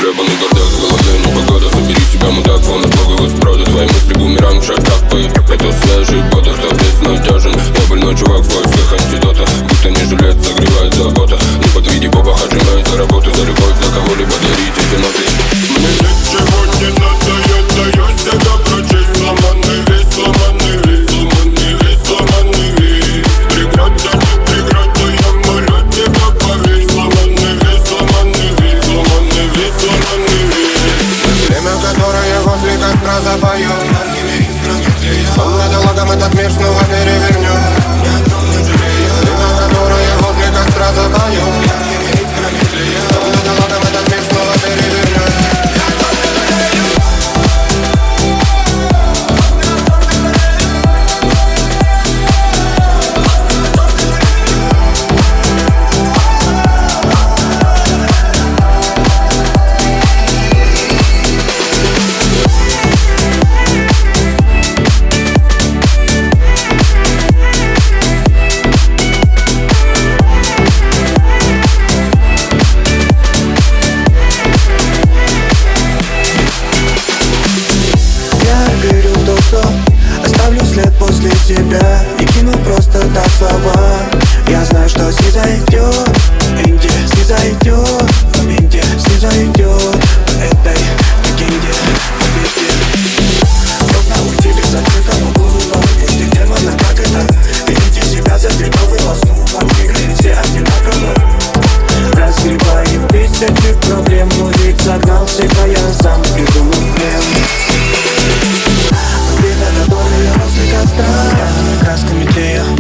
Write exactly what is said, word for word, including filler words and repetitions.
гребаный бардак в голове, непогода. Забери себя, мудак, вон от Бога воспрода. Твои мысли бумеранг в шагах по игре. Это свежий поток, кто безнадежен. Я больной чувак в поисках антидота. Будто не жилет, согревает забота. Не подведи Боба, отжимает за работу. За любовь, за кого-либо дарить эти ноты. Мне ничего не надо, я даю себя прочесть. Сломанный весь, сломанный весь, сломанный весь, сломанный весь. Преграда, не преграда, я молю тебя поверь. Сломанный весь, сломанный весь, сломанный весь, сломанный весь. Время, которое возле костра запою. Словно диалогом этот мир снова перевернем. Время, которое возле костра запою. Словно диалогом этот мир снова перевернем. Оставлю след после себя, не кину просто так слова. Я знаю, что снизойдет, Инди, снизойдет, в моменте снизойдет по этой легенде, поверьте. Трудно уйти без ответа, но буду выпустить демона, как это. Видите себя за стрелковый лосну, вам игры все одинаково. Разгребаю тысячи проблем, мужик загнал себя, я сам придумал плен. Время, которое возле костра, красками тлея.